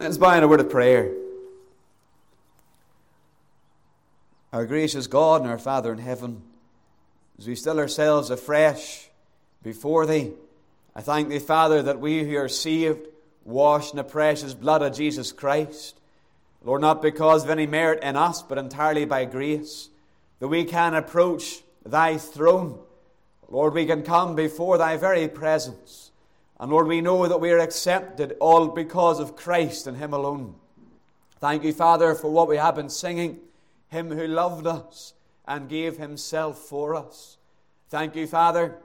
Let's bow in a word of prayer. Our gracious God and our Father in heaven, as we still ourselves afresh before Thee, I thank Thee, Father, that we who are saved, washed in the precious blood of Jesus Christ, Lord, not because of any merit in us, but entirely by grace, that we can approach Thy throne. Lord, we can come before Thy very presence. And Lord, we know that we are accepted all because of Christ and Him alone. Thank You, Father, for what we have been singing, Him who loved us and gave Himself for us. Thank You, Father,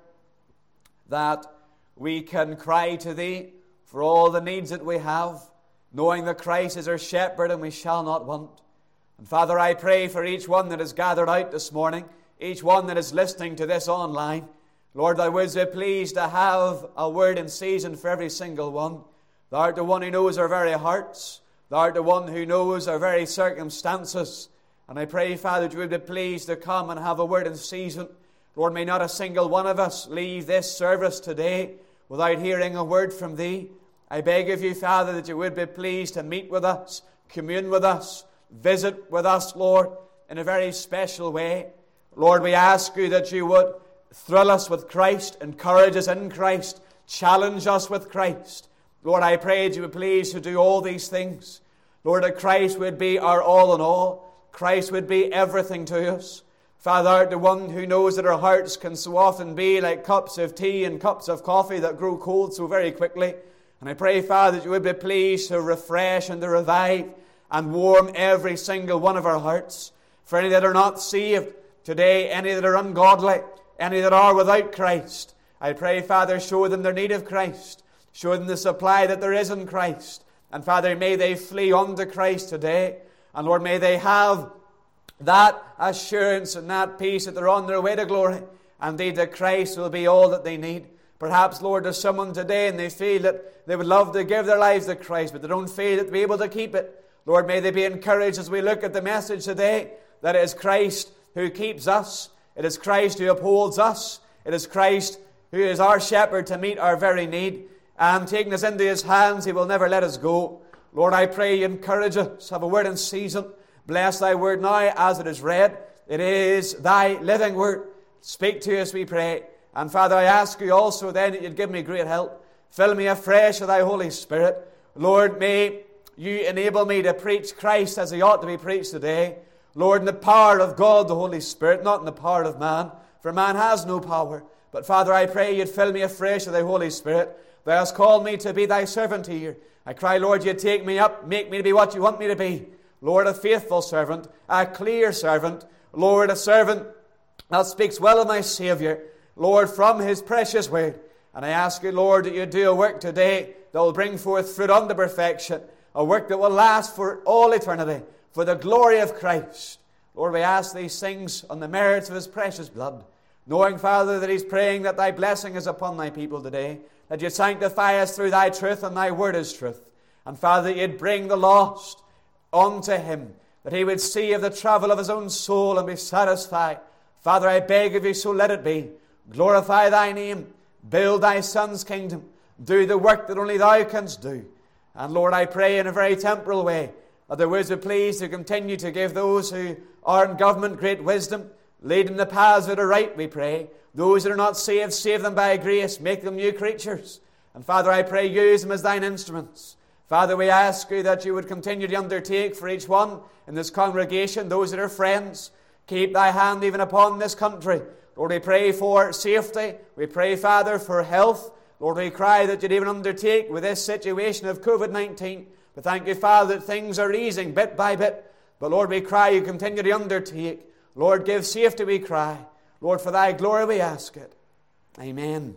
that we can cry to Thee for all the needs that we have, knowing that Christ is our shepherd and we shall not want. And Father, I pray for each one that is gathered out this morning, each one that is listening to this online. Lord, Thou wouldst be pleased to have a word in season for every single one. Thou art the one who knows our very hearts. Thou art the one who knows our very circumstances. And I pray, Father, that You would be pleased to come and have a word in season. Lord, may not a single one of us leave this service today without hearing a word from Thee. I beg of You, Father, that You would be pleased to meet with us, commune with us, visit with us, Lord, in a very special way. Lord, we ask You that You would thrill us with Christ, encourage us in Christ, challenge us with Christ. Lord, I pray that You would please to do all these things. Lord, that Christ would be our all in all. Christ would be everything to us. Father, Thou art the one who knows that our hearts can so often be like cups of tea and cups of coffee that grow cold so very quickly. And I pray, Father, that You would be pleased to refresh and to revive and warm every single one of our hearts. For any that are not saved today, any that are ungodly, any that are without Christ, I pray, Father, show them their need of Christ. Show them the supply that there is in Christ. And Father, may they flee unto Christ today. And Lord, may they have that assurance and that peace that they're on their way to glory. And indeed that Christ will be all that they need. Perhaps, Lord, there's someone today and they feel that they would love to give their lives to Christ, but they don't feel that they'll be able to keep it. Lord, may they be encouraged as we look at the message today that it is Christ who keeps us. It is Christ who upholds us. It is Christ who is our shepherd to meet our very need. And taking us into His hands, He will never let us go. Lord, I pray You encourage us. Have a word in season. Bless Thy word now as it is read. It is Thy living word. Speak to us, we pray. And Father, I ask You also then that You'd give me great help. Fill me afresh with Thy Holy Spirit. Lord, may You enable me to preach Christ as He ought to be preached today. Lord, in the power of God, the Holy Spirit, not in the power of man, for man has no power. But Father, I pray You'd fill me afresh with Thy Holy Spirit. Thou hast called me to be Thy servant here. I cry, Lord, You'd take me up, make me to be what You want me to be. Lord, a faithful servant, a clear servant. Lord, a servant that speaks well of my Saviour. Lord, from His precious word. And I ask You, Lord, that You do a work today that will bring forth fruit unto perfection. A work that will last for all eternity, for the glory of Christ. Lord, we ask these things on the merits of His precious blood, knowing, Father, that He's praying that Thy blessing is upon Thy people today, that You sanctify us through Thy truth, and Thy word is truth. And Father, that You'd bring the lost unto Him, that He would see of the travel of His own soul and be satisfied. Father, I beg of You, so let it be. Glorify Thy name, build Thy Son's kingdom, do the work that only Thou canst do. And Lord, I pray in a very temporal way, that Thou wouldst be pleased to continue to give those who are in government great wisdom, lead in the paths that are right, we pray. Those that are not saved, save them by grace, make them new creatures. And Father, I pray, use them as Thine instruments. Father, we ask You that You would continue to undertake for each one in this congregation, those that are friends. Keep Thy hand even upon this country. Lord, we pray for safety. We pray, Father, for health. Lord, we cry that You'd even undertake with this situation of COVID-19. But thank You, Father, that things are easing bit by bit. But Lord, we cry You continue to undertake. Lord, give safety, we cry. Lord, for Thy glory we ask it. Amen.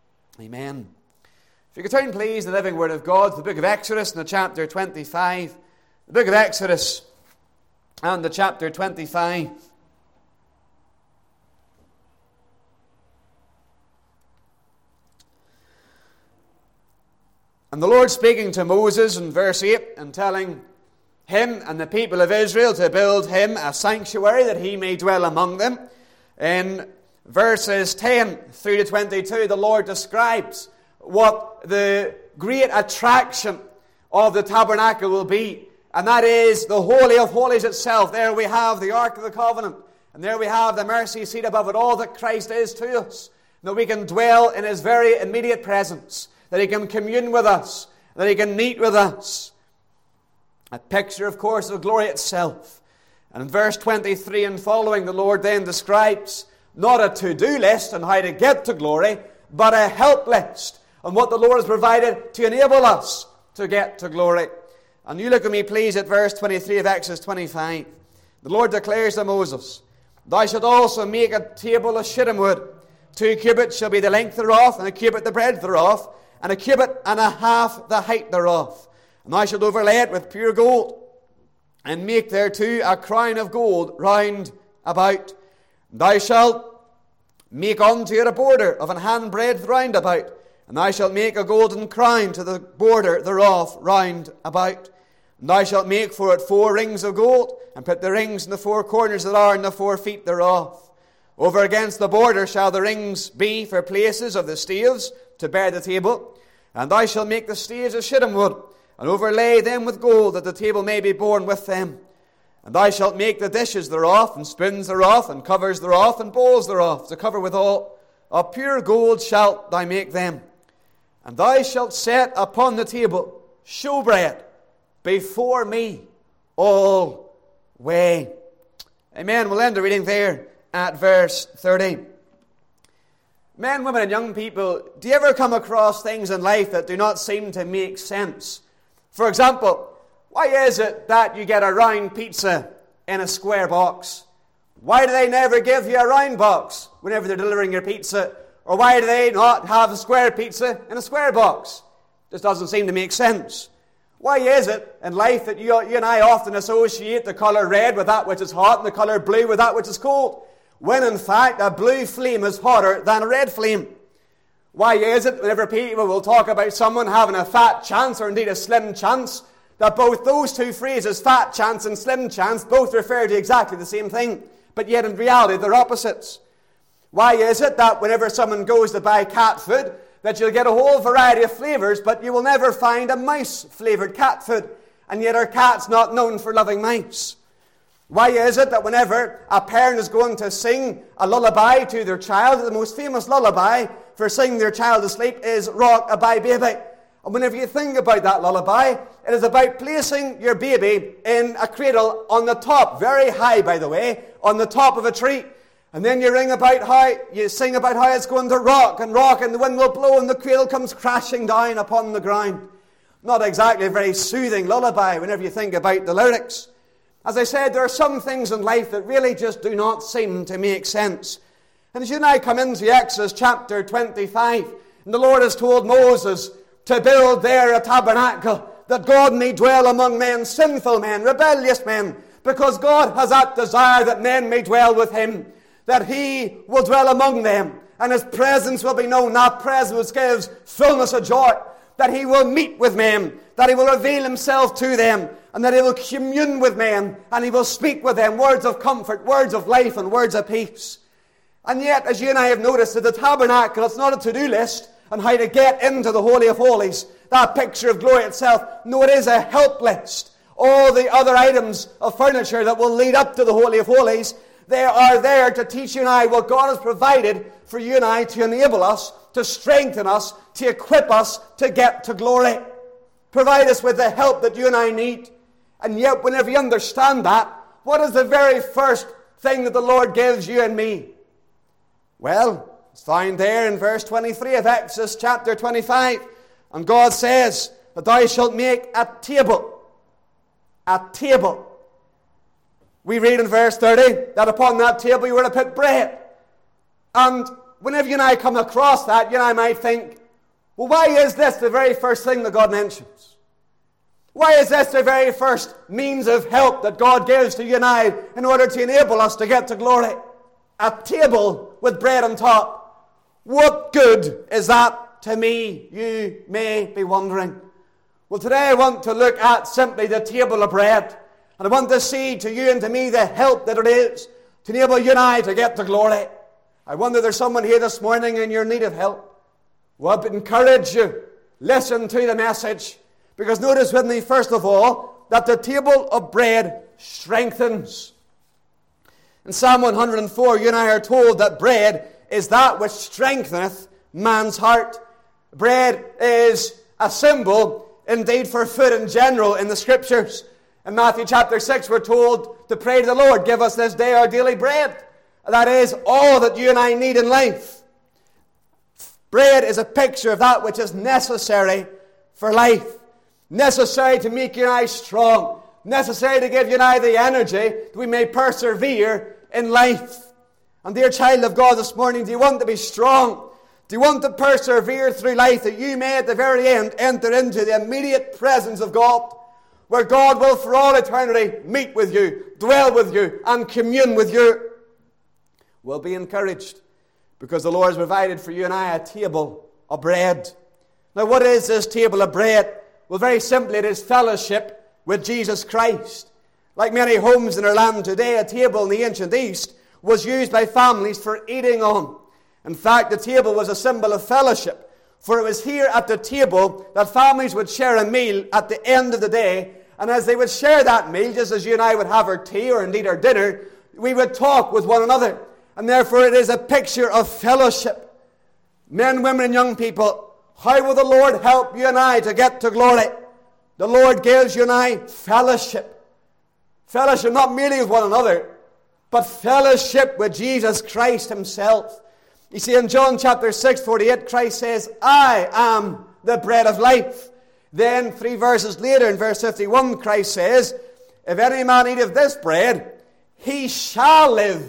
Amen. If you could turn, please, the living Word of God to the book of Exodus in the chapter 25. The book of Exodus and the chapter 25. And the Lord speaking to Moses in verse 8 and telling him and the people of Israel to build him a sanctuary that he may dwell among them. In verses 10 through to 22, the Lord describes what the great attraction of the tabernacle will be. And that is the Holy of Holies itself. There we have the Ark of the Covenant. And there we have the mercy seat above it, all that Christ is to us. That we can dwell in His very immediate presence. That He can commune with us. That He can meet with us. A picture, of course, of glory itself. And in verse 23 and following, the Lord then describes not a to-do list on how to get to glory, but a help list on what the Lord has provided to enable us to get to glory. And you look at me, please, at verse 23 of Exodus 25. The Lord declares to Moses, Thou shalt also make a table of shittim wood. 2 cubits shall be the length thereof, and a cubit the breadth thereof, and a cubit and a half the height thereof. And thou shalt overlay it with pure gold, and make thereto a crown of gold round about. And thou shalt make unto it a border of an handbreadth round about, and thou shalt make a golden crown to the border thereof round about. And thou shalt make for it 4 rings of gold, and put the rings in the 4 corners that are in the 4 feet thereof. Over against the border shall the rings be for places of the staves to bear the table. And thou shalt make the staves of shittim wood, and overlay them with gold, that the table may be borne with them. And thou shalt make the dishes thereof, and spoons thereof, and covers thereof, and bowls thereof, to cover withal. Of pure gold shalt thou make them. And thou shalt set upon the table showbread before me all way. Amen. We'll end the reading there at verse 30. Men, women, and young people, do you ever come across things in life that do not seem to make sense? For example, why is it that you get a round pizza in a square box? Why do they never give you a round box whenever they're delivering your pizza? Or why do they not have a square pizza in a square box? This doesn't seem to make sense. Why is it in life that you and I often associate the colour red with that which is hot and the colour blue with that which is cold, when in fact a blue flame is hotter than a red flame? Why is it whenever people will talk about someone having a fat chance or indeed a slim chance, that both those two phrases, fat chance and slim chance, both refer to exactly the same thing, but yet in reality they're opposites? Why is it that whenever someone goes to buy cat food, that you'll get a whole variety of flavours, but you will never find a mouse-flavoured cat food, and yet our cat's not known for loving mice? Why is it that whenever a parent is going to sing a lullaby to their child, the most famous lullaby for singing their child to sleep is Rock-a-Bye Baby? And whenever you think about that lullaby, it is about placing your baby in a cradle on the top, very high by the way, on the top of a tree. And then you sing about how it's going to rock, and the wind will blow, and the cradle comes crashing down upon the ground. Not exactly a very soothing lullaby whenever you think about the lyrics. As I said, there are some things in life that really just do not seem to make sense. And as you and I come into Exodus chapter 25, and the Lord has told Moses to build there a tabernacle, that God may dwell among men, sinful men, rebellious men, because God has that desire that men may dwell with Him, that He will dwell among them, and His presence will be known. That presence gives fullness of joy, that He will meet with men, that He will reveal Himself to them, and that He will commune with men, and He will speak with them words of comfort, words of life, and words of peace. And yet, as you and I have noticed, that the tabernacle, it's not a to-do list on how to get into the Holy of Holies, that picture of glory itself. No, it is a help list. All the other items of furniture that will lead up to the Holy of Holies, they are there to teach you and I what God has provided for you and I to enable us, to strengthen us, to equip us to get to glory. Provide us with the help that you and I need. And yet, whenever you understand that, what is the very first thing that the Lord gives you and me? Well, it's found there in verse 23 of Exodus chapter 25. And God says that thou shalt make a table. A table. We read in verse 30 that upon that table you were to put bread. And whenever you and I come across that, you and I might think, well, why is this the very first thing that God mentions? Why is this the very first means of help that God gives to you and I in order to enable us to get to glory? A table with bread on top. What good is that to me, you may be wondering? Well, today I want to look at simply the table of bread. And I want to see to you and to me the help that it is to enable you and I to get to glory. I wonder if there's someone here this morning in your need of help. Well, I would encourage you, listen to the message, Because notice with me, first of all, that the table of bread strengthens. In Psalm 104, you and I are told that bread is that which strengtheneth man's heart. Bread is a symbol, indeed, for food in general in the Scriptures. In Matthew chapter 6, we're told to pray to the Lord, give us this day our daily bread. That is all that you and I need in life. Bread is a picture of that which is necessary for life. Necessary to make you and I strong. Necessary to give you and I the energy that we may persevere in life. And dear child of God, this morning, do you want to be strong? Do you want to persevere through life that you may at the very end enter into the immediate presence of God, where God will for all eternity meet with you, dwell with you, and commune with you? Well, be encouraged, because the Lord has provided for you and I a table of bread. Now, what is this table of bread? Well, very simply, it is fellowship with Jesus Christ. Like many homes in our land today, a table in the ancient East was used by families for eating on. In fact, the table was a symbol of fellowship, for it was here at the table that families would share a meal at the end of the day, and as they would share that meal, just as you and I would have our tea or indeed our dinner, we would talk with one another, and therefore it is a picture of fellowship. Men, women, and young people, how will the Lord help you and I to get to glory? The Lord gives you and I fellowship. Fellowship not merely with one another, but fellowship with Jesus Christ himself. You see, in John chapter 6:48, Christ says, I am the bread of life. Then, 3 verses later, in verse 51, Christ says, if any man eat of this bread, he shall live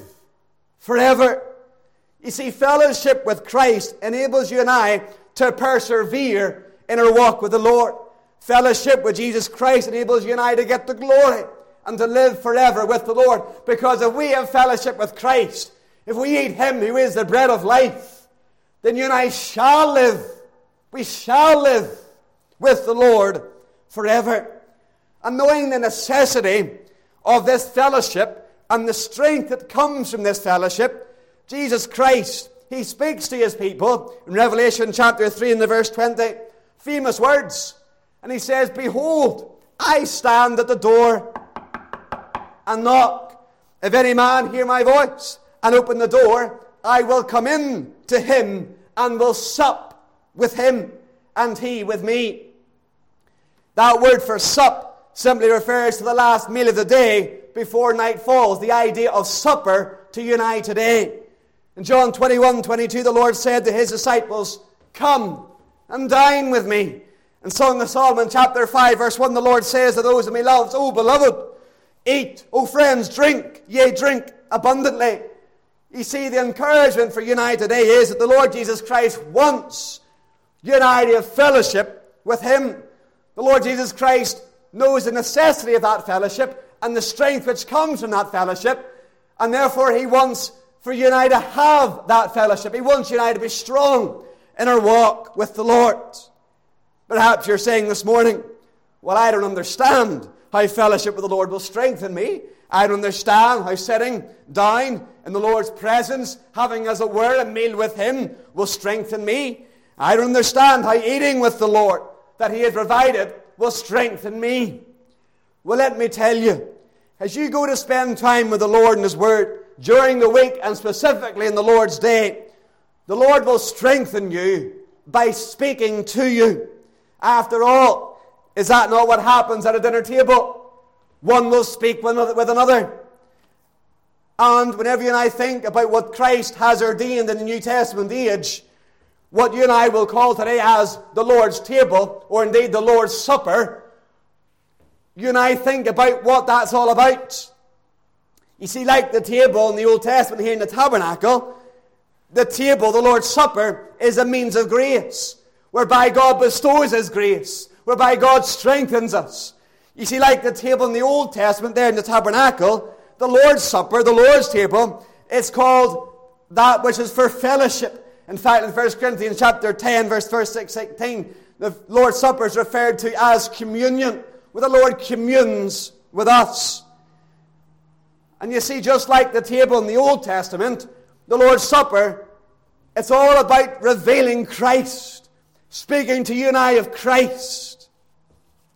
forever. You see, fellowship with Christ enables you and I to persevere in our walk with the Lord. Fellowship with Jesus Christ enables you and I to get to glory and to live forever with the Lord. Because if we have fellowship with Christ, if we eat him who is the bread of life, then you and I shall live. We shall live with the Lord forever. And knowing the necessity of this fellowship and the strength that comes from this fellowship, Jesus Christ, he speaks to his people in Revelation chapter 3 and the verse 20. Famous words. And he says, behold, I stand at the door and knock. If any man hear my voice and open the door, I will come in to him and will sup with him and he with me. That word for sup simply refers to the last meal of the day before night falls. The idea of supper to you and I today. In John 21:22, the Lord said to his disciples, come and dine with me. In Song of Solomon chapter 5 verse 1, the Lord says to those whom he loves, O beloved, eat, O friends, drink, yea, drink abundantly. You see, the encouragement for you and I today is that the Lord Jesus Christ wants you and I to have fellowship with him. The Lord Jesus Christ knows the necessity of that fellowship and the strength which comes from that fellowship, and therefore he wants for you and I to have that fellowship. He wants you and I to be strong in our walk with the Lord. Perhaps you're saying this morning, well, I don't understand how fellowship with the Lord will strengthen me. I don't understand how sitting down in the Lord's presence, having as it were a meal with him, will strengthen me. I don't understand how eating with the Lord that he has provided will strengthen me. Well, let me tell you, as you go to spend time with the Lord and his word during the week and specifically in the Lord's day, the Lord will strengthen you by speaking to you. After all, is that not what happens at a dinner table? One will speak with another. And whenever you and I think about what Christ has ordained in the New Testament age, what you and I will call today as the Lord's table, or indeed the Lord's Supper, you and I think about what that's all about. You see, like the table in the Old Testament here in the tabernacle, the table, the Lord's Supper, is a means of grace, whereby God bestows his grace, whereby God strengthens us. You see, like the table in the Old Testament there in the tabernacle, the Lord's Supper, the Lord's table, it's called that which is for fellowship. In fact, in 1 Corinthians chapter 10, verse 16, the Lord's Supper is referred to as communion, where the Lord communes with us. And you see, just like the table in the Old Testament, the Lord's Supper, it's all about revealing Christ, speaking to you and I of Christ.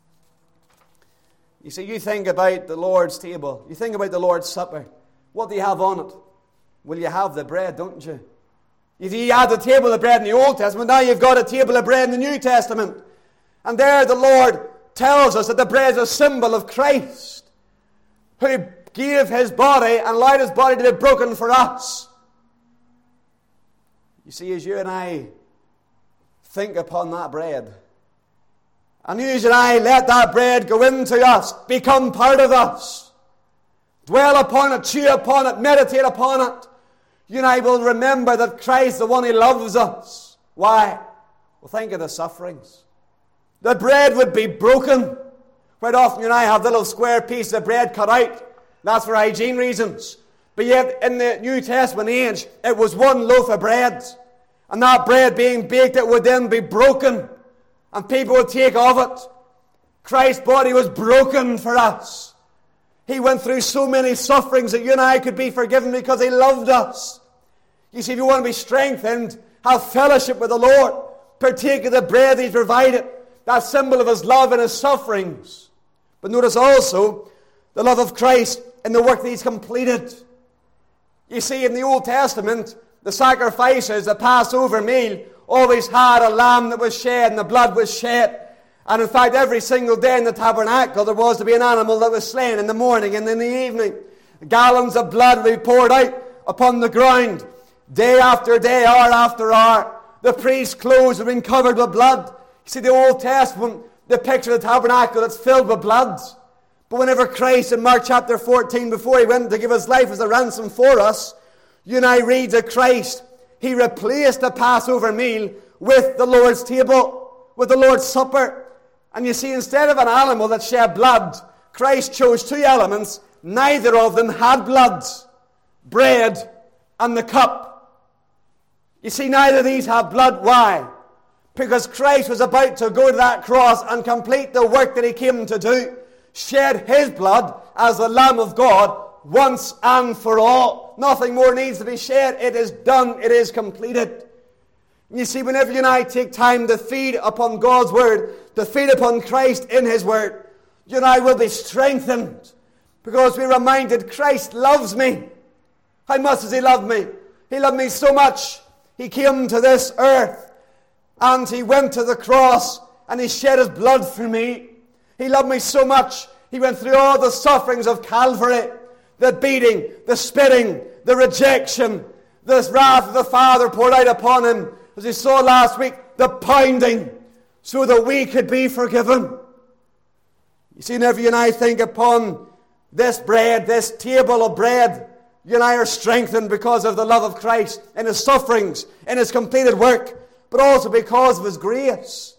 You see, you think about the Lord's table. You think about the Lord's Supper. What do you have on it? Well, you have the bread, don't you? You had the table of bread in the Old Testament. Now you've got a table of bread in the New Testament. And there the Lord tells us that the bread is a symbol of Christ, who gave his body and allowed his body to be broken for us. You see, as you and I think upon that bread, and you and I let that bread go into us, become part of us, dwell upon it, chew upon it, meditate upon it, you and I will remember that Christ, the one who loves us. Why? Well, think of the sufferings. The bread would be broken. Quite often you and I have little square pieces of bread cut out. That's for hygiene reasons. But yet in the New Testament age, it was one loaf of bread. And that bread being baked, it would then be broken. And people would take of it. Christ's body was broken for us. He went through so many sufferings that you and I could be forgiven because he loved us. You see, if you want to be strengthened, have fellowship with the Lord, partake of the bread he's provided, that symbol of his love and his sufferings. But notice also the love of Christ in the work that he's completed. You see, in the Old Testament, the sacrifices, the Passover meal, always had a lamb that was shed and the blood was shed. And in fact, every single day in the tabernacle, there was to be an animal that was slain in the morning and in the evening. Gallons of blood would be poured out upon the ground, day after day, hour after hour. The priest's clothes had been covered with blood. You see, the Old Testament, the picture of the tabernacle, that's filled with blood. But whenever Christ, in Mark chapter 14, before he went to give his life as a ransom for us, you and I read that Christ, he replaced the Passover meal with the Lord's table, with the Lord's Supper. And you see, instead of an animal that shed blood, Christ chose two elements. Neither of them had blood. Bread and the cup. You see, neither of these have blood. Why? Because Christ was about to go to that cross and complete the work that he came to do. Shed his blood as the Lamb of God once and for all. Nothing more needs to be shed. It is done. It is completed. You see, whenever you and I take time to feed upon God's Word, to feed upon Christ in his Word, you and I will be strengthened because we're reminded Christ loves me. How much does he love me? He loved me so much. He came to this earth and he went to the cross and he shed his blood for me. He loved me so much. He went through all the sufferings of Calvary, the beating, the spitting, the rejection, the wrath of the Father poured out upon him. As we saw last week, the pounding, so that we could be forgiven. You see, whenever you and I think upon this bread, this table of bread, you and I are strengthened because of the love of Christ in his sufferings, in his completed work, but also because of his grace.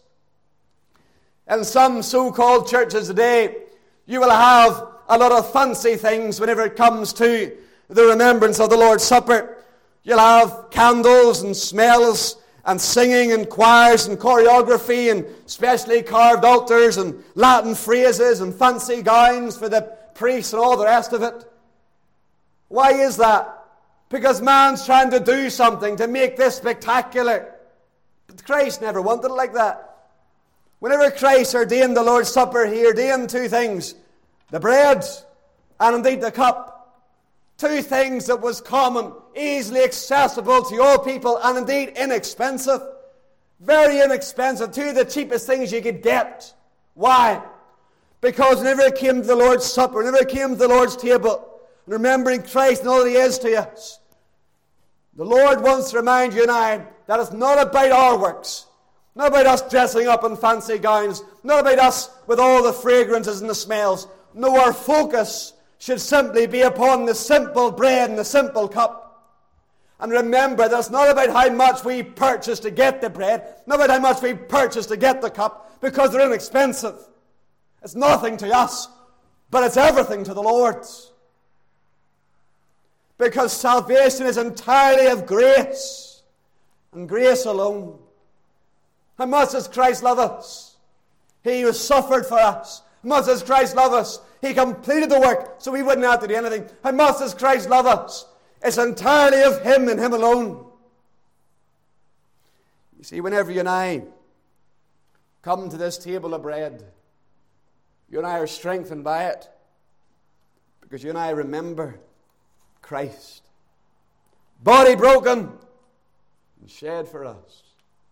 In some so-called churches today, you will have a lot of fancy things whenever it comes to the remembrance of the Lord's Supper. You'll have candles and smells and singing and choirs and choreography and specially carved altars and Latin phrases and fancy gowns for the priests and all the rest of it. Why is that? Because man's trying to do something to make this spectacular. But Christ never wanted it like that. Whenever Christ ordained the Lord's Supper, he ordained two things: the bread and indeed the cup. Two things that was common, easily accessible to all people, and indeed inexpensive. Very inexpensive. Two of the cheapest things you could get. Why? Because whenever it came to the Lord's Supper, whenever it came to the Lord's table, remembering Christ and all that he is to us, the Lord wants to remind you and I that it's not about our works, not about us dressing up in fancy gowns, not about us with all the fragrances and the smells. No, our focus should simply be upon the simple bread and the simple cup. And remember that it's not about how much we purchase to get the bread, not about how much we purchase to get the cup, because they're inexpensive. It's nothing to us, but it's everything to the Lord. Because salvation is entirely of grace, and grace alone. How much does Christ love us? He who suffered for us. How much does Christ love us? He completed the work so we wouldn't have to do anything. How much does Christ love us? It's entirely of him and him alone. You see, whenever you and I come to this table of bread, You and I are strengthened by it because you and I remember Christ. Body broken and shed for us.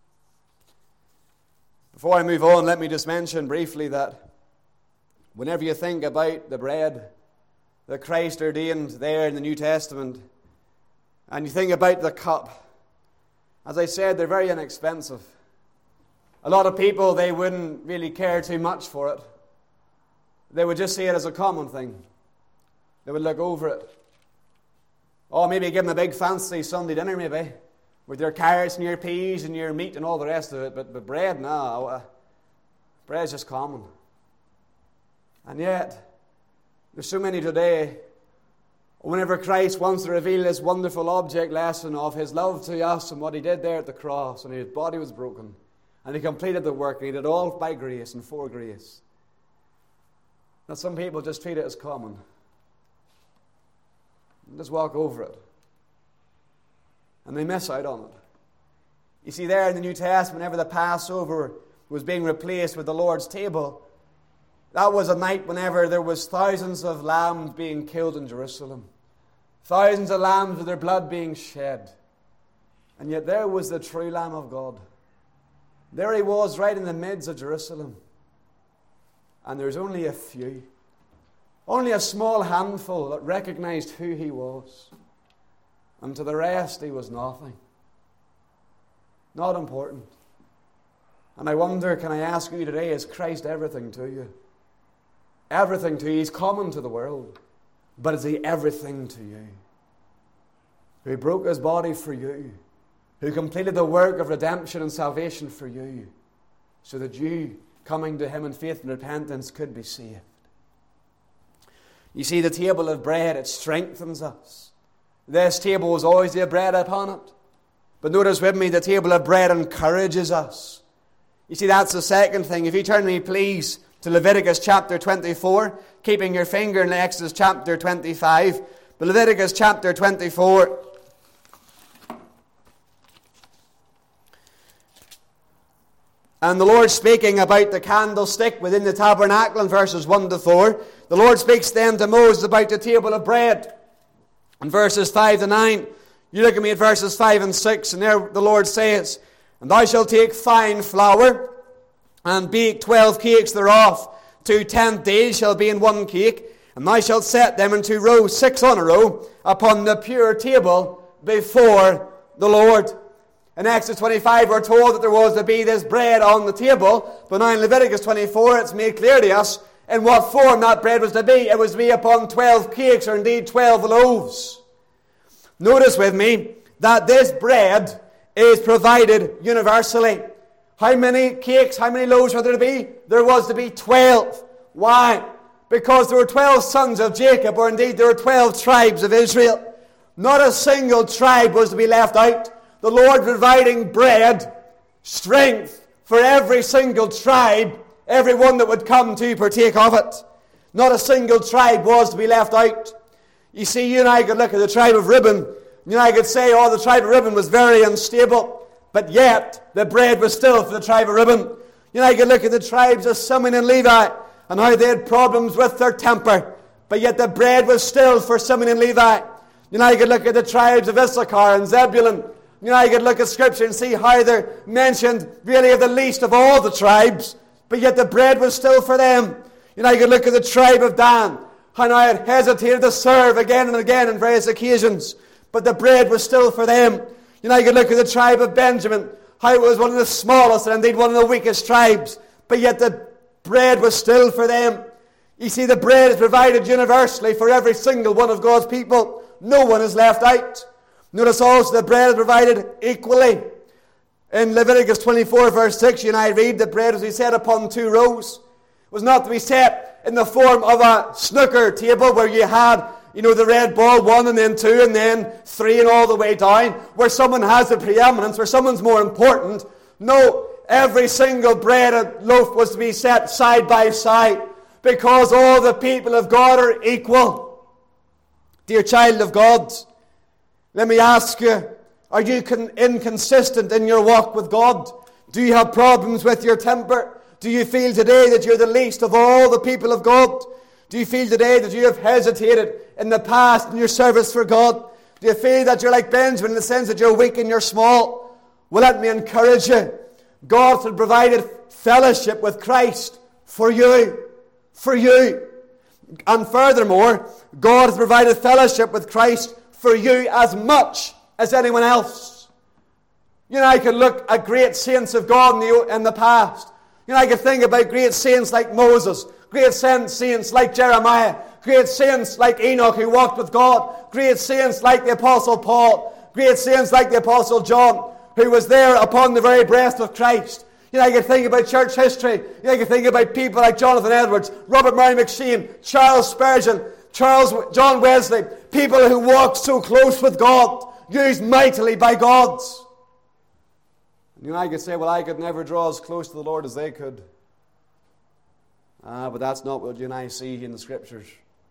Before I move on, let me just mention briefly that whenever you think about the bread that Christ ordained there in the New Testament, and you think about the cup, as I said, they're very inexpensive. A lot of people, they wouldn't really care too much for it. They would just see it as a common thing. They would look over it. Or maybe give them a big fancy Sunday dinner, maybe, with your carrots and your peas and your meat and all the rest of it. But bread, no. Bread's just common. And yet, there's so many today, whenever Christ wants to reveal this wonderful object lesson of His love to us and what He did there at the cross, and His body was broken, and He completed the work, and He did it all by grace and for grace, that some people just treat it as common. And just walk over it. And they miss out on it. You see, there in the New Testament, whenever the Passover was being replaced with the Lord's table, that was a night whenever there was thousands of lambs being killed in Jerusalem. Thousands of lambs with their blood being shed. And yet there was the true Lamb of God. There He was right in the midst of Jerusalem. And there's only a few. Only a small handful that recognized who He was. And to the rest, He was nothing. Not important. And I wonder, can I ask you today, is Christ everything to you? Everything to you. He's common to the world. But is He everything to you? Who broke His body for you. Who completed the work of redemption and salvation for you. So that you, coming to Him in faith and repentance, could be saved. You see, the table of bread, it strengthens us. This table was always the bread upon it. But notice with me, the table of bread encourages us. You see, that's the second thing. If you turn me, please, to Leviticus chapter 24, keeping your finger in Exodus chapter 25. But Leviticus chapter 24. And the Lord speaking about the candlestick within the tabernacle in verses 1 to 4. The Lord speaks then to Moses about the table of bread. In verses 5 to 9. You look at me at verses 5 and 6. And there the Lord says, And thou shalt take fine flour, and bake 12 cakes thereof. 2 tenth days shall be in one cake. And thou shalt set them in 2 rows, 6 on a row, upon the pure table before the Lord. In Exodus 25, we're told that there was to be this bread on the table. But now in Leviticus 24, it's made clear to us in what form that bread was to be. It was to be upon 12 cakes, or indeed 12 loaves. Notice with me that this bread is provided universally. How many cakes, how many loaves were there to be? There was to be 12. Why? Because there were 12 sons of Jacob, or indeed there were 12 tribes of Israel. Not a single tribe was to be left out. The Lord providing bread, strength for every single tribe, everyone that would come to partake of it. Not a single tribe was to be left out. You see, you and I could look at the tribe of Reuben. You and I could say, oh, the tribe of Reuben was very unstable. But yet, the bread was still for the tribe of Reuben. You and I could look at the tribes of Simeon and Levi and how they had problems with their temper. But yet the bread was still for Simeon and Levi. You and I could look at the tribes of Issachar and Zebulun. You know, you could look at Scripture and see how they're mentioned really of the least of all the tribes, but yet the bread was still for them. You know, you could look at the tribe of Dan, how now it hesitated to serve again and again on various occasions, but the bread was still for them. You know, you could look at the tribe of Benjamin, how it was one of the smallest and indeed one of the weakest tribes, but yet the bread was still for them. You see, the bread is provided universally for every single one of God's people. No one is left out. Notice also the bread is provided equally. In Leviticus 24 verse 6, you and I read, the bread was to be set upon 2 rows. It was not to be set in the form of a snooker table where you had, the red ball 1 and then 2 and then 3 and all the way down, where someone has the preeminence, where someone's more important. No, every single bread loaf was to be set side by side because all the people of God are equal. Dear child of God, let me ask you, are you inconsistent in your walk with God? Do you have problems with your temper? Do you feel today that you're the least of all the people of God? Do you feel today that you have hesitated in the past in your service for God? Do you feel that you're like Benjamin in the sense that you're weak and you're small? Well, let me encourage you. God has provided fellowship with Christ for you. For you. And furthermore, God has provided fellowship with Christ for you as much as anyone else. You know, I can look at great saints of God in the past. You know, I can think about great saints like Moses, great saints like Jeremiah, great saints like Enoch who walked with God, great saints like the Apostle Paul, great saints like the Apostle John who was there upon the very breast of Christ. You know, I can think about church history. You know, I can think about people like Jonathan Edwards, Robert Murray McCheyne, Charles Spurgeon, John Wesley, people who walked so close with God, used mightily by God. You know, I could say, well, I could never draw as close to the Lord as they could. But that's not what you and I see in the Scriptures.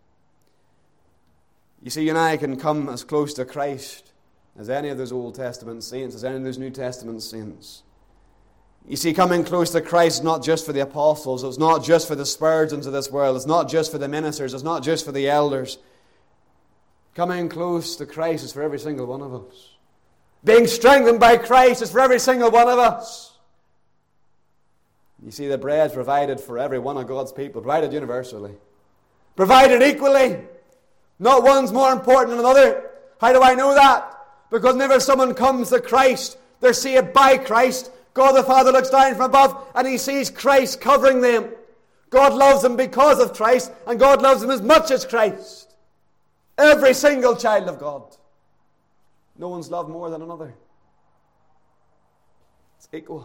You see, you and I can come as close to Christ as any of those Old Testament saints, as any of those New Testament saints. You see, coming close to Christ is not just for the apostles. It's not just for the Spurgeons of this world. It's not just for the ministers. It's not just for the elders. Coming close to Christ is for every single one of us. Being strengthened by Christ is for every single one of us. You see, the bread provided for every one of God's people, provided universally, provided equally. Not one's more important than another. How do I know that? Because whenever someone comes to Christ, they're saved by Christ. God the Father looks down from above and He sees Christ covering them. God loves them because of Christ, and God loves them as much as Christ. Every single child of God. No one's loved more than another. It's equal.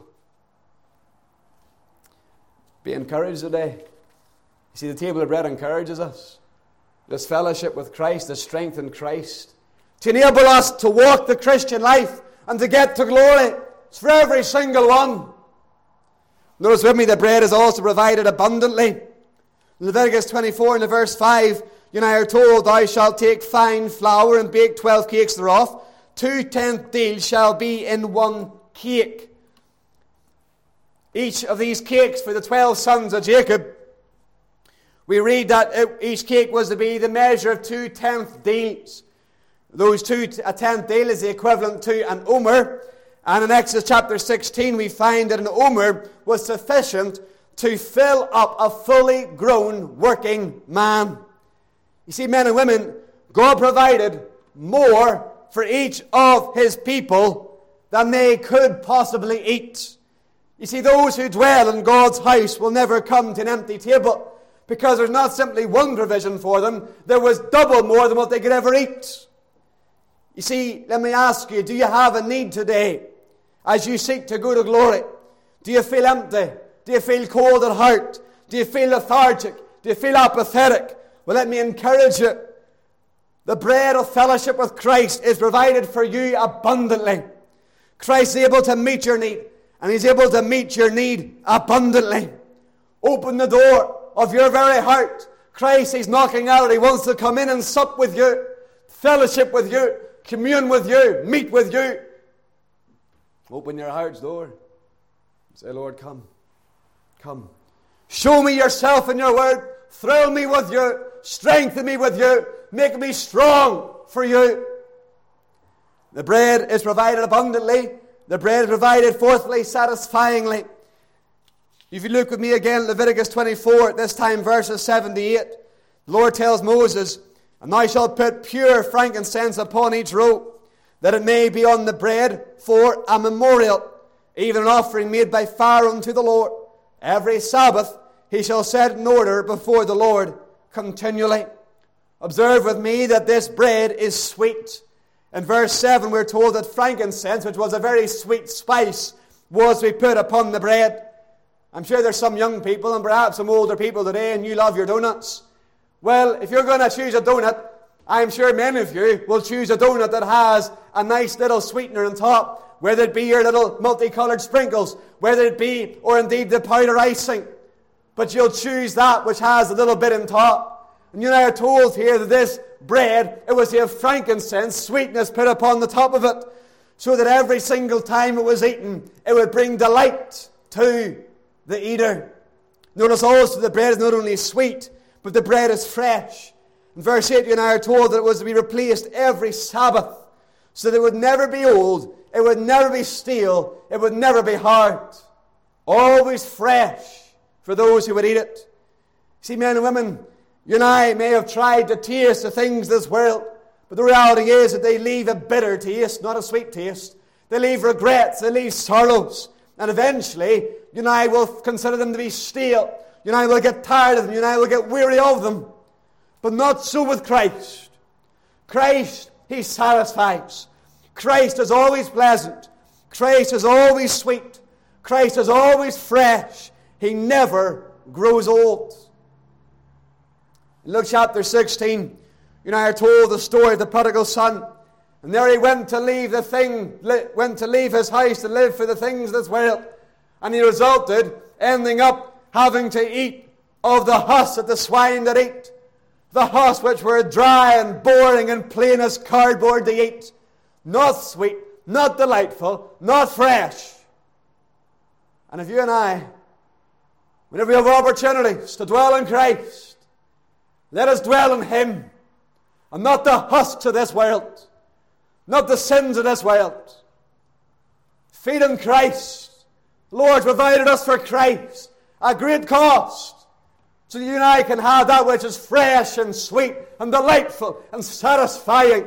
Be encouraged today. You see, the table of bread encourages us. This fellowship with Christ, this strength in Christ, to enable us to walk the Christian life and to get to glory. It's for every single one. Notice with me, the bread is also provided abundantly. In Leviticus 24 and verse 5, you and I are told, Thou shalt take fine flour and bake 12 cakes thereof. 2/10 deals shall be in one cake. Each of these cakes for the 12 sons of Jacob, we read that each cake was to be the measure of 2/10 deals. A 10th deal is the equivalent to an omer. And in Exodus chapter 16, we find that an omer was sufficient to fill up a fully grown working man. You see, men and women, God provided more for each of His people than they could possibly eat. You see, those who dwell in God's house will never come to an empty table, because there's not simply one provision for them, there was double more than what they could ever eat. You see, let me ask you, do you have a need today as you seek to go to glory? Do you feel empty? Do you feel cold at heart? Do you feel lethargic? Do you feel apathetic? Well, let me encourage you. The bread of fellowship with Christ is provided for you abundantly. Christ is able to meet your need, and He's able to meet your need abundantly. Open the door of your very heart. Christ is knocking out. He wants to come in and sup with you, fellowship with you, commune with you, meet with you. Open your heart's door. Say, Lord, come. Come. Show me yourself in your word. Thrill me with you. Strengthen me with you. Make me strong for you. The bread is provided abundantly. The bread is provided, fourthly, satisfyingly. If you look with me again at Leviticus 24, this time verses 7 to 8, the Lord tells Moses, And thou shalt put pure frankincense upon each row, that it may be on the bread for a memorial, even an offering made by fire unto the Lord. Every Sabbath he shall set in order before the Lord continually. Observe with me that this bread is sweet. In verse 7 we're told that frankincense, which was a very sweet spice, was to be put upon the bread. I'm sure there's some young people and perhaps some older people today, and you love your donuts. Well, if you're going to choose a donut, I'm sure many of you will choose a donut that has a nice little sweetener on top, whether it be your little multicolored sprinkles, whether it be, or indeed the powder icing. But you'll choose that which has a little bit on top. And you and I are told here that this bread, it was to have frankincense, sweetness put upon the top of it, so that every single time it was eaten, it would bring delight to the eater. Notice also the bread is not only sweet, but the bread is fresh. In verse 8, you and I are told that it was to be replaced every Sabbath, so that it would never be old, it would never be stale, it would never be hard. Always fresh for those who would eat it. See, men and women, you and I may have tried to taste the things of this world, but the reality is that they leave a bitter taste, not a sweet taste. They leave regrets, they leave sorrows, and eventually you and I will consider them to be stale. You and I will get tired of them, you and I will get weary of them. But not so with Christ. Christ, He satisfies. Christ is always pleasant. Christ is always sweet. Christ is always fresh. He never grows old. In Luke chapter 16, you and I are told the story of the prodigal son. And there he went to leave his house to live for the things of this world. And he resulted ending up having to eat of the husk that the swine did eat. The husks which were dry and boring and plain as cardboard to eat. Not sweet, not delightful, not fresh. And if you and I, whenever we have opportunities to dwell in Christ, let us dwell in Him, and not the husks of this world, not the sins of this world. Feed in Christ. The Lord provided us for Christ at great cost, so that you and I can have that which is fresh and sweet and delightful and satisfying.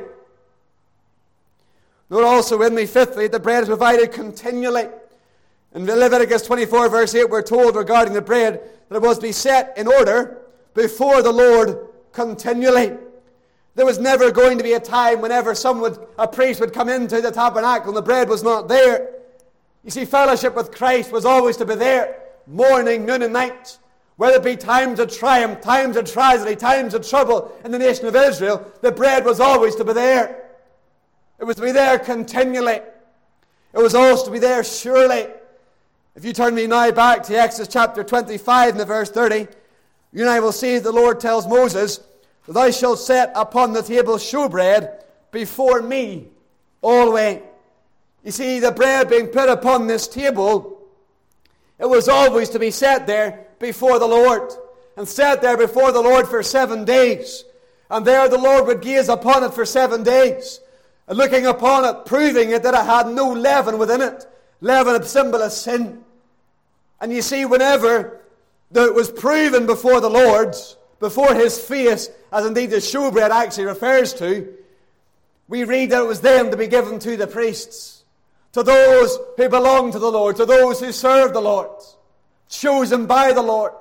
Note also with me, fifthly, the bread is provided continually. In Leviticus 24 verse 8 we're told regarding the bread that it was to be set in order before the Lord continually. There was never going to be a time whenever a priest would come into the tabernacle and the bread was not there. You see, fellowship with Christ was always to be there, morning, noon and night. Whether it be times of triumph, times of tragedy, times of trouble in the nation of Israel, the bread was always to be there. It was to be there continually. It was always to be there surely. If you turn me now back to Exodus chapter 25 and the verse 30, you and I will see the Lord tells Moses, "Thou shalt set upon the table showbread before me always." You see, the bread being put upon this table, it was always to be set there before the Lord, and set there before the Lord for 7 days. And there the Lord would gaze upon it for 7 days, and looking upon it, proving it that it had no leaven within it. Leaven, a symbol of sin. And you see, whenever it was proven before the Lord, before His face, as indeed the showbread actually refers to, we read that it was then to be given to the priests, to those who belong to the Lord, to those who serve the Lord, chosen by the Lord.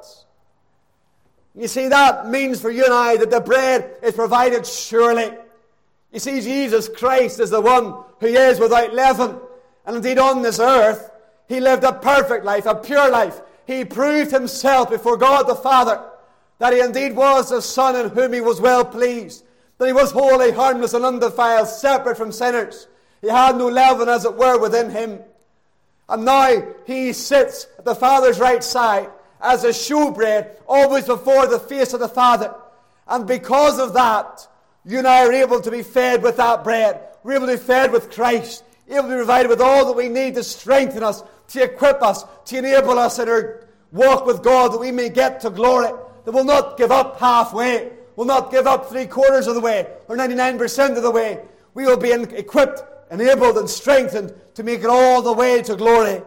You see, that means for you and I that the bread is provided surely. You see, Jesus Christ is the one who is without leaven. And indeed on this earth, He lived a perfect life, a pure life. He proved Himself before God the Father that He indeed was the Son in whom He was well pleased. That He was holy, harmless and undefiled, separate from sinners. He had no leaven, as it were, within Him. And now He sits at the Father's right side as a showbread, always before the face of the Father. And because of that, you and I are able to be fed with that bread. We're able to be fed with Christ. Able to be provided with all that we need to strengthen us, to equip us, to enable us in our walk with God, that we may get to glory. That we'll not give up halfway. We'll not give up 3/4 of the way, or 99% of the way. We will be equipped, enabled and strengthened to make it all the way to glory.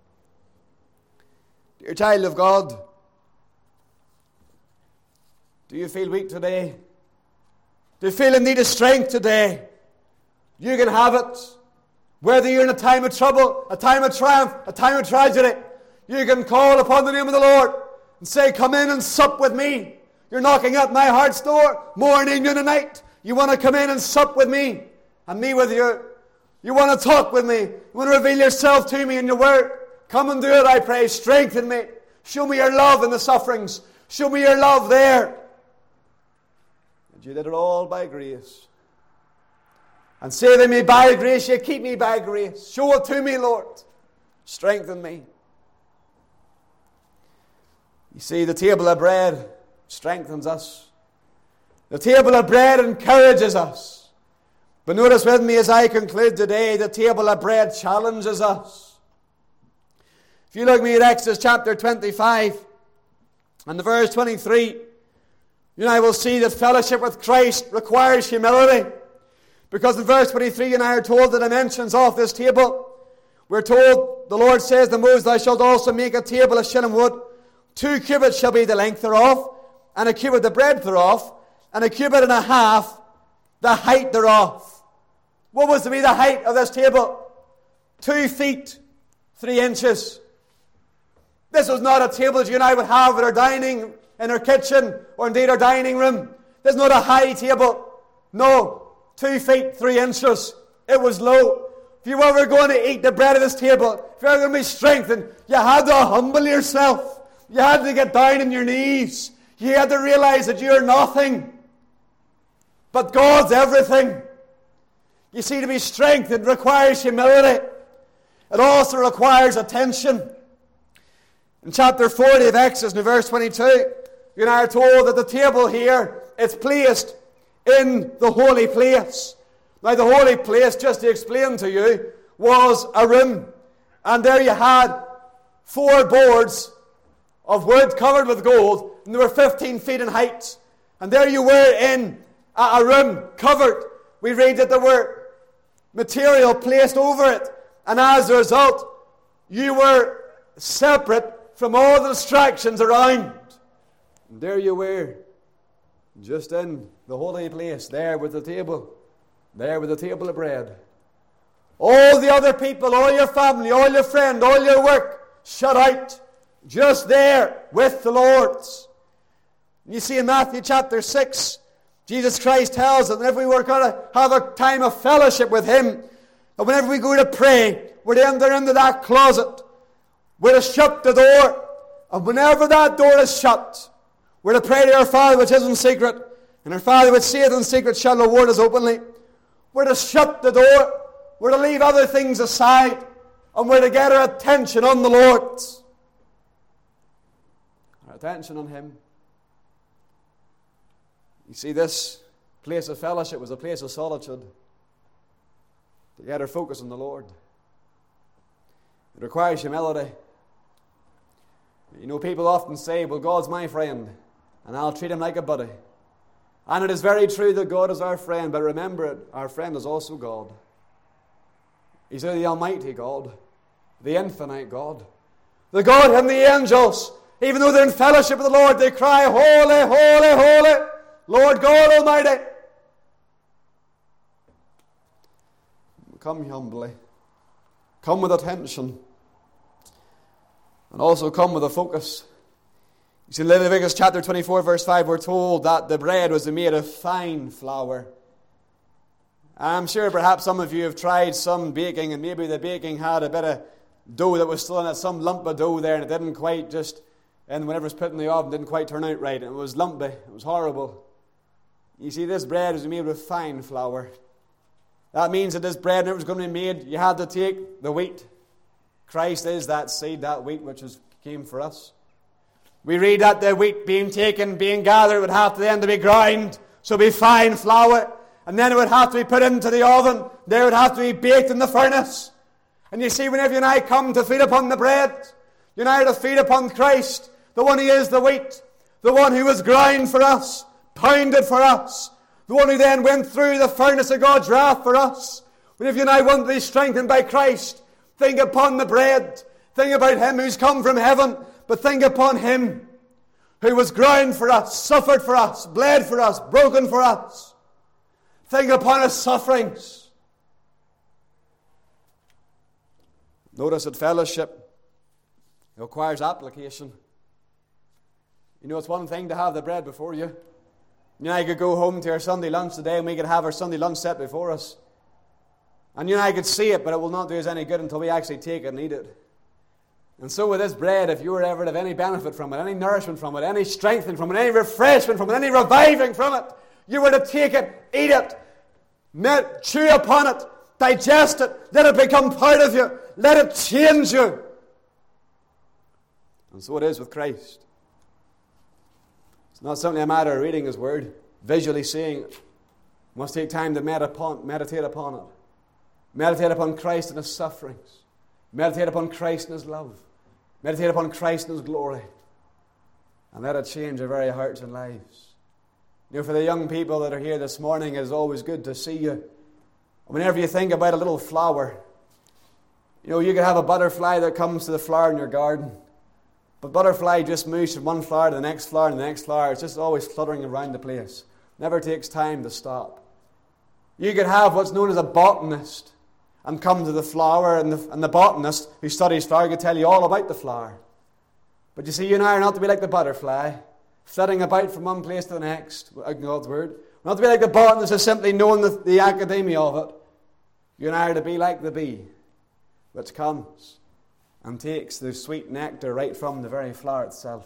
Dear child of God, do you feel weak today? Do you feel in need of strength today? You can have it. Whether you're in a time of trouble, a time of triumph, a time of tragedy, you can call upon the name of the Lord and say, "Come in and sup with me." You're knocking at my heart's door, morning, noon and night. You want to come in and sup with me, and me with you. You want to talk with me. You want to reveal yourself to me in your word. Come and do it, I pray. Strengthen me. Show me your love in the sufferings. Show me your love there. And you did it all by grace. And saving me by grace, you keep me by grace. Show it to me, Lord. Strengthen me. You see, the table of bread strengthens us. The table of bread encourages us. But notice with me as I conclude today, the table of bread challenges us. If you look at me at Exodus chapter 25, And the verse 23, you and I will see that fellowship with Christ requires humility. Because in verse 23, you and I are told the dimensions of this table. We're told, the Lord says to Moses, thou shalt also make a table of shittim wood. 2 cubits shall be the length thereof, and a cubit the breadth thereof, and a cubit and a half the height thereof. What was to be the height of this table? 2 feet, 3 inches. This was not a table that you and I would have in our dining, in our kitchen, or indeed our dining room. This is not a high table. No, 2 feet, 3 inches. It was low. If you were ever going to eat the bread of this table, if you were going to be strengthened, you had to humble yourself. You had to get down on your knees. You had to realize that you're nothing. But God's everything. You see, to be strengthened requires humility. It also requires attention. In chapter 40 of Exodus, in verse 22, you and I are told that the table here is placed in the holy place. Now, the holy place, just to explain to you, was a room. And there you had 4 boards of wood covered with gold, and they were 15 feet in height. And there you were in a room covered. We read that there were material placed over it, and as a result, you were separate from all the distractions around. And there you were, just in the holy place, there with the table of bread. All the other people, all your family, all your friends, all your work, shut out, just there with the Lord's. You see in Matthew chapter 6, Jesus Christ tells us that if we were going to have a time of fellowship with Him, and whenever we go to pray, we're to enter into that closet. We're to shut the door. And whenever that door is shut, we're to pray to our Father which is in secret. And our Father which seeth in secret shall reward us openly. We're to shut the door. We're to leave other things aside. And we're to get our attention on the Lord. Our attention on Him. You see, this place of fellowship was a place of solitude. To get our focus on the Lord. It requires humility. You know, people often say, well, God's my friend, and I'll treat Him like a buddy. And it is very true that God is our friend, but remember it, our friend is also God. He's the Almighty God, the infinite God. The God and the angels, even though they're in fellowship with the Lord, they cry, holy, holy, holy, Lord God Almighty. Come humbly. Come with attention. And also come with a focus. You see, in Leviticus chapter 24, verse 5, we're told that the bread was made of fine flour. I'm sure perhaps some of you have tried some baking, and maybe the baking had a bit of dough that was still in it, some lump of dough there, and it didn't quite and whenever it was put in the oven, it didn't quite turn out right. It was lumpy. It was horrible. You see, this bread was made with fine flour. That means that this bread, when it was going to be made, you had to take the wheat. Christ is that seed, that wheat which came for us. We read that the wheat being taken, being gathered, would have to then to be ground, so it would be fine flour, and then it would have to be put into the oven. There it would have to be baked in the furnace. And you see, whenever you and I come to feed upon the bread, you and I are to feed upon Christ, the one who is the wheat, the one who was ground for us, pounded for us, the one who then went through the furnace of God's wrath for us. Whenever you and I want to be strengthened by Christ, think upon the bread. Think about Him who's come from heaven. But think upon Him who was ground for us, suffered for us, bled for us, broken for us. Think upon His sufferings. Notice that fellowship requires application. You know, it's one thing to have the bread before you. You and I could go home to our Sunday lunch today and we could have our Sunday lunch set before us. And you and I could see it, but it will not do us any good until we actually take it and eat it. And so with this bread, if you were ever to have any benefit from it, any nourishment from it, any strengthening from it, any refreshment from it, any reviving from it, you were to take it, eat it, chew upon it, digest it, let it become part of you, let it change you. And so it is with Christ. It's not simply a matter of reading His Word, visually seeing it. You must take time to meditate upon it. Meditate upon Christ and His sufferings. Meditate upon Christ and His love. Meditate upon Christ and His glory. And let it change our very hearts and lives. You know, for the young people that are here this morning, it is always good to see you. Whenever you think about a little flower, you know, you could have a butterfly that comes to the flower in your garden. But butterfly just moves from one flower to the next flower and the next flower. It's just always fluttering around the place. Never takes time to stop. You could have what's known as a botanist and come to the flower, and the botanist who studies flower could tell you all about the flower. But you see, you and I are not to be like the butterfly, flitting about from one place to the next, in God's word. We're not to be like the botanist who's simply knowing the academia of it. You and I are to be like the bee, which comes and takes the sweet nectar right from the very flower itself.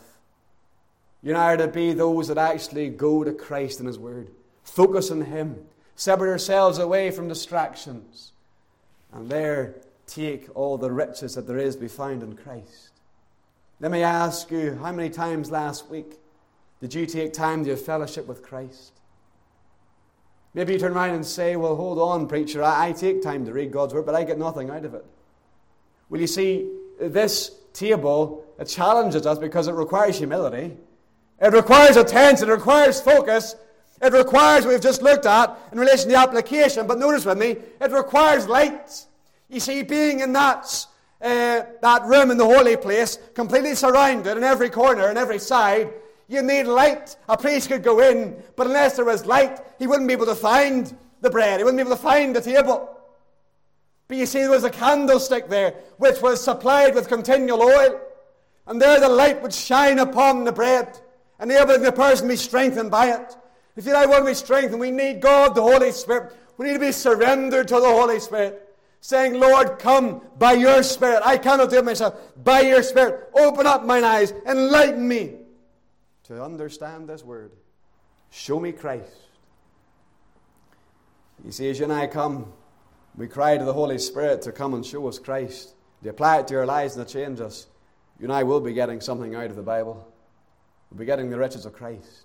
You and I are to be those that actually go to Christ and His Word. Focus on Him. Separate ourselves away from distractions. And there take all the riches that there is to be found in Christ. Let me ask you, how many times last week did you take time to have fellowship with Christ? Maybe you turn around and say, well, hold on, preacher, I take time to read God's Word, but I get nothing out of it. Well, you see, this table, it challenges us because it requires humility. It requires attention. It requires focus. It requires what we've just looked at in relation to the application. But notice with me, it requires light. You see, being in that room in the holy place, completely surrounded in every corner and every side, you need light. A priest could go in, but unless there was light, he wouldn't be able to find the bread. He wouldn't be able to find the table. But you see, there was a candlestick there, which was supplied with continual oil. And there the light would shine upon the bread, enabling the person to be strengthened by it. If you and I want to be strengthened, we need God, the Holy Spirit. We need to be surrendered to the Holy Spirit, saying, Lord, come by your Spirit. I cannot do it myself. By your Spirit, open up mine eyes, enlighten me to understand this word. Show me Christ. You see, as you and I come, we cry to the Holy Spirit to come and show us Christ. To apply it to our lives and to change us. You and I will be getting something out of the Bible. We'll be getting the riches of Christ.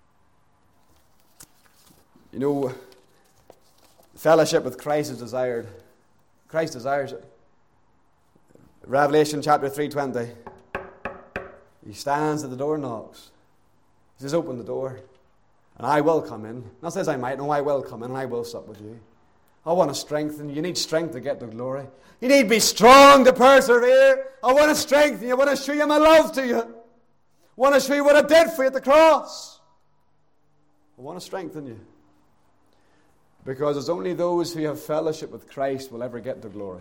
You know, fellowship with Christ is desired. Christ desires it. Revelation chapter 3:20. He stands at the door and knocks. He says, open the door, and I will come in. Not says I might, no, I will come in, and I will sup with you. I want to strengthen you. You need strength to get to glory. You need to be strong to persevere. I want to strengthen you. I want to show you my love to you. I want to show you what I did for you at the cross. I want to strengthen you. Because it's only those who have fellowship with Christ will ever get to glory.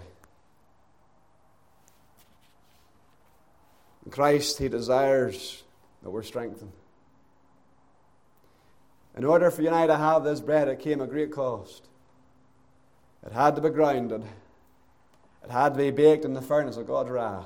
In Christ, He desires that we're strengthened. In order for you and I to have this bread, it came at great cost. It had to be grounded. It had to be baked in the furnace of God's wrath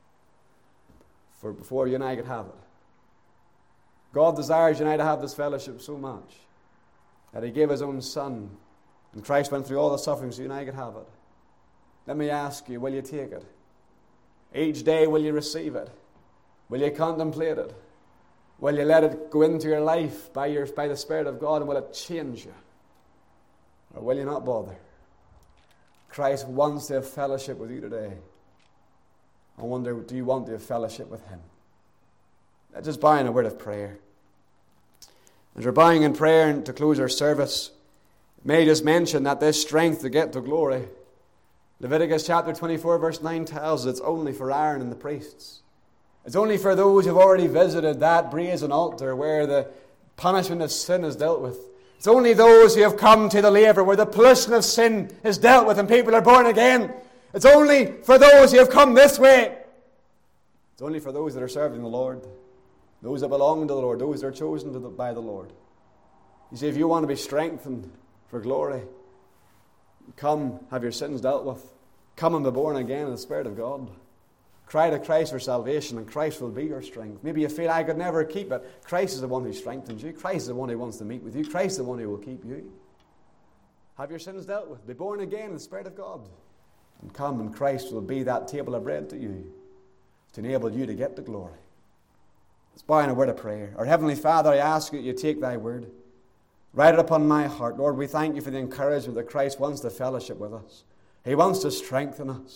before you and I could have it. God desires you and I to have this fellowship so much that He gave His own Son, and Christ went through all the sufferings so you and I could have it. Let me ask you, will you take it? Each day will you receive it? Will you contemplate it? Will you let it go into your life by the Spirit of God, and will it change you? Or will you not bother? Christ wants to have fellowship with you today. I wonder, do you want to have fellowship with Him? Let's just bow in a word of prayer. As we're bowing in prayer and to close our service, may I just mention that this strength to get to glory, Leviticus chapter 24 verse 9 tells us it's only for Aaron and the priests. It's only for those who've already visited that brazen altar where the punishment of sin is dealt with. It's only those who have come to the laver where the pollution of sin is dealt with and people are born again. It's only for those who have come this way. It's only for those that are serving the Lord. Those that belong to the Lord. Those that are chosen by the Lord. You see, if you want to be strengthened for glory, come have your sins dealt with. Come and be born again in the Spirit of God. Cry to Christ for salvation, and Christ will be your strength. Maybe you feel, I could never keep it. Christ is the one who strengthens you. Christ is the one who wants to meet with you. Christ is the one who will keep you. Have your sins dealt with. Be born again in the Spirit of God. And come, and Christ will be that table of bread to you to enable you to get to glory. Let's bow in a word of prayer. Our Heavenly Father, I ask you to take thy word. Write it upon my heart. Lord, we thank you for the encouragement that Christ wants to fellowship with us. He wants to strengthen us.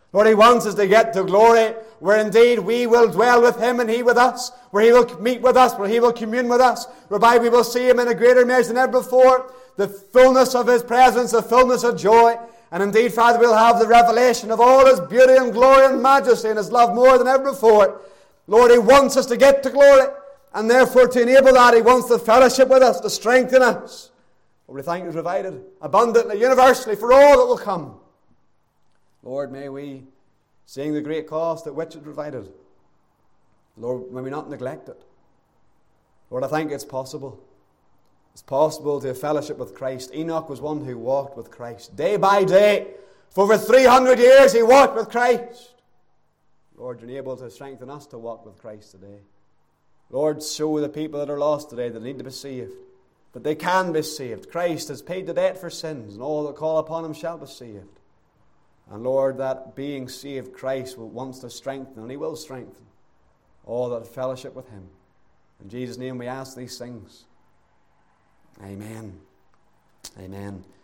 Lord, He wants us to get to glory, where indeed we will dwell with Him and He with us, where He will meet with us, where He will commune with us, whereby we will see Him in a greater measure than ever before, the fullness of His presence, the fullness of joy. And indeed, Father, we'll have the revelation of all His beauty and glory and majesty and His love more than ever before. Lord, He wants us to get to glory, and therefore to enable that, He wants the fellowship with us, to strengthen us. Lord, we thank You provided abundantly, universally, for all that will come. Lord, may we, seeing the great cost at which it provided, Lord, may we not neglect it. Lord, I think it's possible. It's possible to have fellowship with Christ. Enoch was one who walked with Christ. Day by day, for over 300 years, he walked with Christ. Lord, You're able to strengthen us to walk with Christ today. Lord, show the people that are lost today that need to be saved, that they can be saved. Christ has paid the debt for sins, and all that call upon Him shall be saved. And Lord, that being saved, Christ wants to strengthen, and He will strengthen all that fellowship with Him. In Jesus' name we ask these things. Amen. Amen.